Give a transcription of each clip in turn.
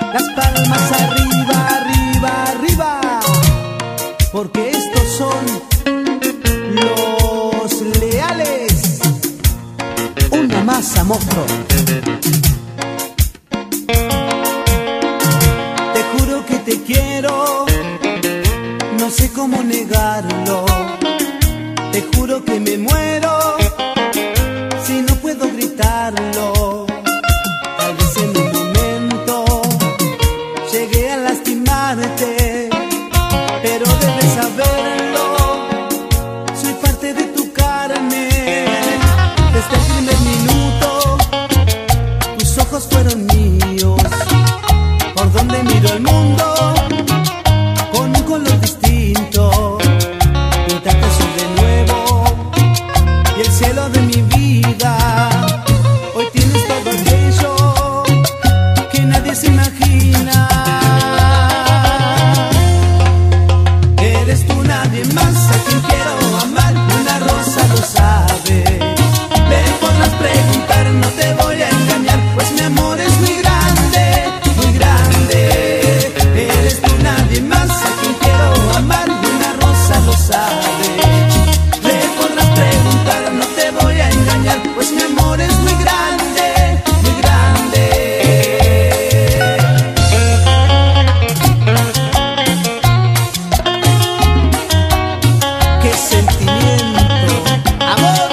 Las palmas arriba, arriba, arriba, porque estos son los leales. Una masa, monstruo. Te juro que te quiero, no sé cómo negarlo. Te juro que me muero si no puedo gritarlo. Tal vez en un momento llegué a lastimarte, pero debes saberlo, soy parte de tu carne. Desde el primer minuto tus ojos fueron míos. Por donde miro el mundo con un color distinto. Pintaste azul de nuevo y el cielo de mi vida. Hoy tienes todo aquello que nadie se imagina. Eres tú, nadie más, a quien quiero amar. Una rosa lo sabe. Me podrás preguntar, no te voy a engañar, pues mi amor es muy grande, muy grande. Eres tú, nadie más, a quien quiero amar. Una rosa lo sabe. Me podrás preguntar, no te voy a engañar, pues mi amor es muy grande, muy grande. ¡Qué sentimiento! ¡Amor!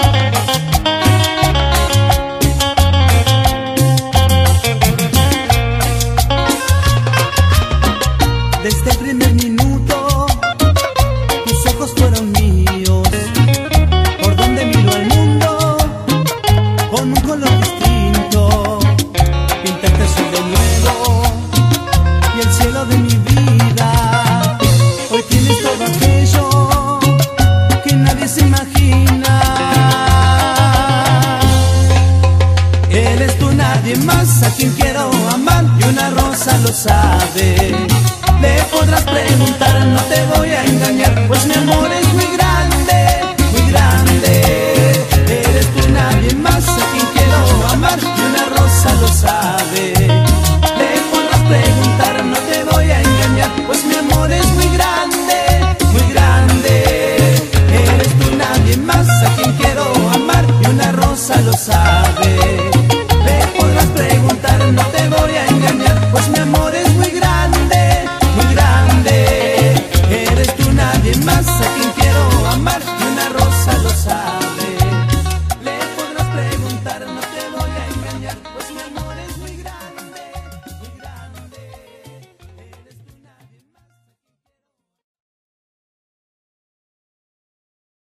Desde el primer minuto tus ojos fueron míos. Por donde miro al mundo con un color distinto. Pintaste azul de nuevo y el cielo de mi vida. Hoy tienes todo aquello que nadie se imagina. Eres tú, nadie más, a quien quiero amar, y una rosa lo sabe. Le podrás preguntar, no te voy a engañar, pues mi amor es muy grande, muy grande. Eres tú, nadie más, a quien quiero amar, y una rosa lo sabe.